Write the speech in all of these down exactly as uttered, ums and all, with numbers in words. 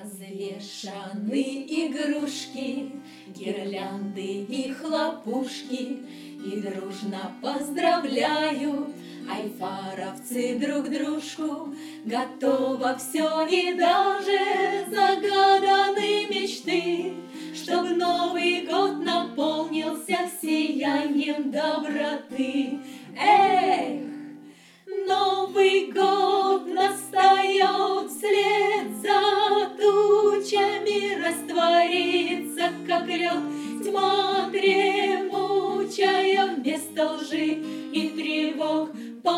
Развешаны игрушки, гирлянды и хлопушки, и дружно поздравляют айфаровцы друг дружку. Готово все и даже загаданы мечты, чтоб Новый год наполнился сиянием доброты. Эх, Новый год настает, вслед за тучами растворится, как лед, тьма дремучая вместо лжи и тревог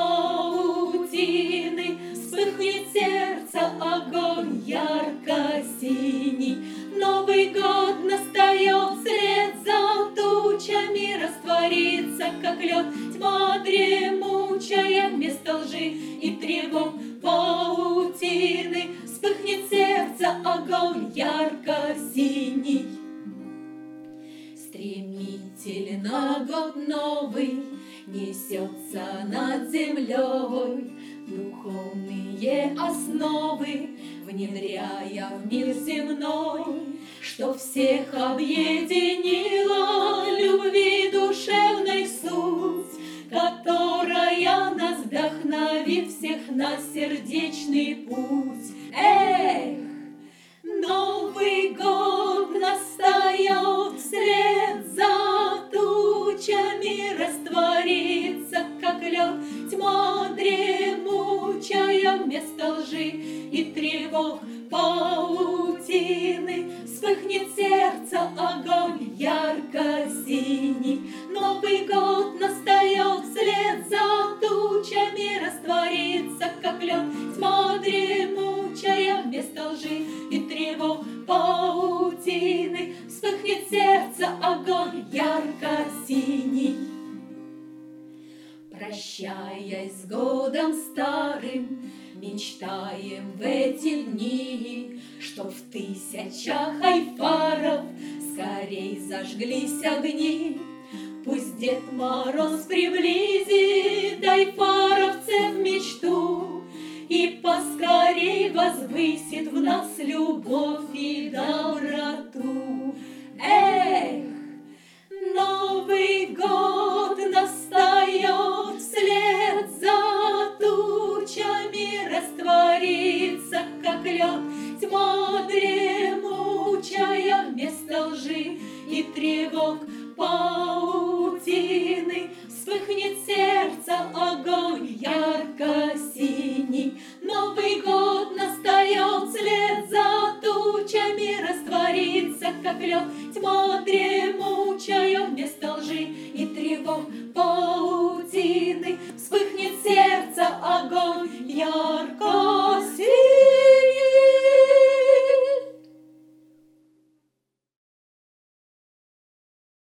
паутины. Вспыхнет сердце огонь ярко-синий. Новый год настает, вслед за тучами растворится, как лед, тьма дремучая вместо лжи и тревог паутины. Вспыхнет сердце огонь ярко-синий. Стремительно год новый несется над землей, духовные основы внедряя в мир земной, что всех объединила любви душевной суть, которая нас вдохновит всех на сердечный путь. Эх, Новый год настает, вслед за тучами растворится, как лед, тьма дремучая вместо лжи и тревог паутины. Вспыхнет сердце огонь ярко-синий. Новый год настает, вслед за тучами растворится, как лед, тьма дремучая вместо лжи и тревог паутины. Вспыхнет сердце огонь ярко-синий. Прощаясь с годом старым, мечтаем в эти дни, чтоб в тысячах айфаров скорей зажглись огни. Пусть Дед Мороз приблизит айфаровцев мечту и поскорей возвысит в нас любовь и доброту. Эх, Новый год настает, вслед за тучами растворится, как лед, тьма дремучая вместо лжи и тревог паутины. Вспыхнет сердце огонь ярко-синий. Новый год настает, вслед за тучами растворится, как лед, тьма дремучая вместо лжи